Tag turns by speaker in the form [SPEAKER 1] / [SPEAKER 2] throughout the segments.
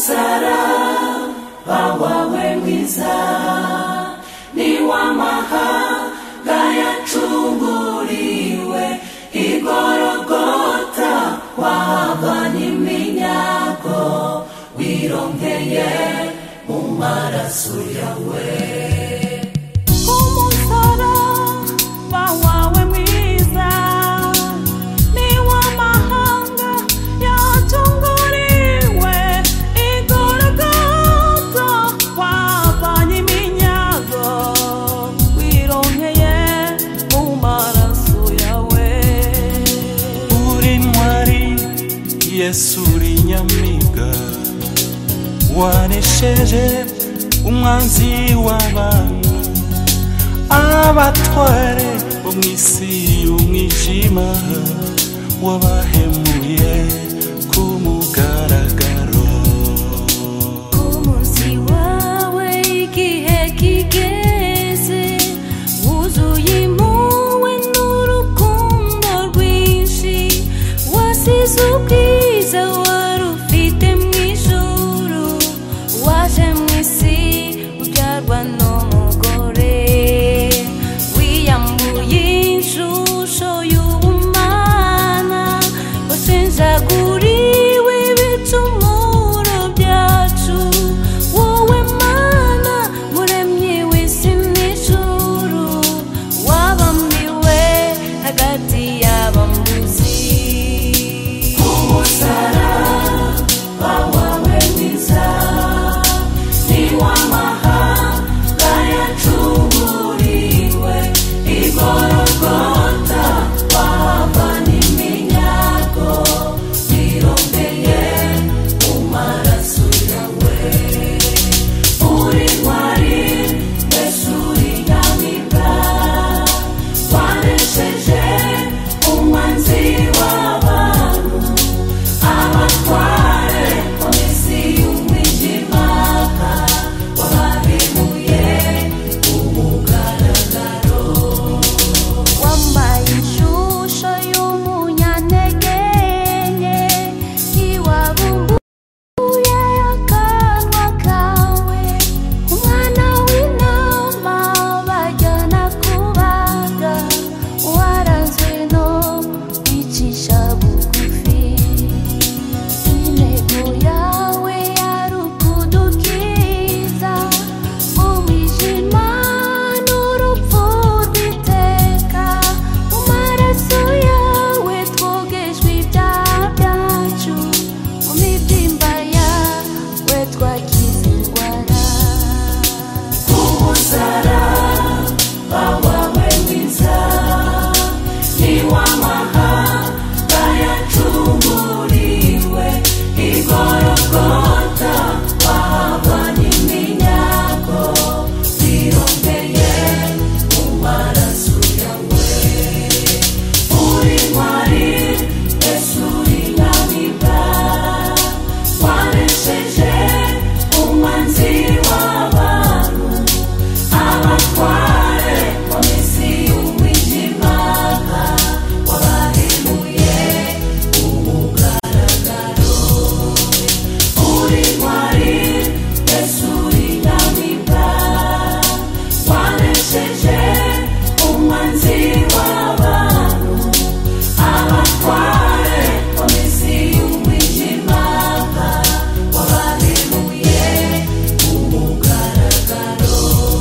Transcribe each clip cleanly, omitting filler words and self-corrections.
[SPEAKER 1] umusaraba wawe mwiza ni w'amahanga yacunguriwe igorogota wavanye iminyago wirongeye mu maraso yawe umusaraba wawe mwiza ni w'amahanga yacunguriwe igorogota wavanye iminyago wirongeye mu maraso yawe
[SPEAKER 2] uri ntwari Yesu uri nyamiga wanesheje umwanzi w'abantu abatware bo mw'isi y'umwijima wabahemuye ku mugaragaro
[SPEAKER 1] umunsi wawe igihe kigeze wuzuye impuhwe n'urukundo rwinshi wasize ubwiza wari ufite mw'ijuru waje mw'isi ubyarwa n'umugore wiyambuye ishusho y'ubumana washenjaguriwe ibicumuro byacu wowe Mana muremyi w'isi n'ijuru wabambiwe hagati y'abambuzi umusaraba wawe mwiza ni w'amahanga yacunguriwe igorogota wavanye iminyago wirongeye mu maraso yawe uri ntwari Yesu uri nyamibwa wanesheje umwanzi w'abantu abatware bo mw'isi y'umwijima wabahemuye ku mugaragaro wambaye ishusho y'umunyantege nke ntiwabumbuye akanwa kawe umwana w'intama bajyana kubaga waranzwe no kwicisha bugufi intego yawe yari ukudukiza umwijima n'urupfu rw'iteka mu maraso yawe twogejwe ibyaha byacu mu mibyimba yawe twakize indwara umusaraba wawe mwiza ni w'amahanga yacunguriwe igorogota wavanye iminyago wirongeye mu maraso yawe uri ntwari Yesu uri nyamibwa wanesheje umwanzi w'abantu abatware bo mw'isi y'umwijima wabahemuye ku mugaragaro uri ntwari Yesu uri nyamibwa wanesheje umwanzi w'abantu abatware bo mw'isi y'umwijima wabahemuye ku mugaragaro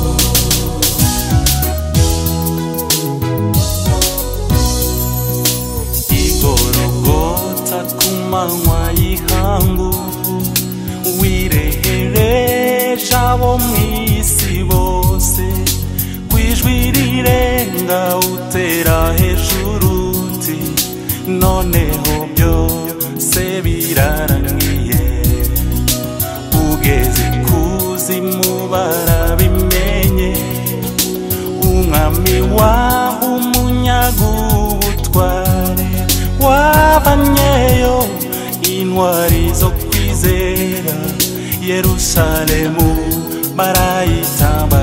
[SPEAKER 2] igorogota ku manywa y'ihangu wirehereje abo mw'isi bose kwijwi rirenga utera hejuru uti noneho byose birarangiye ugeze kuzimu barabimenye umwami waho umunyaga ubutware wavanyeyo intwari zo kwizera Yerusalemu barayitamba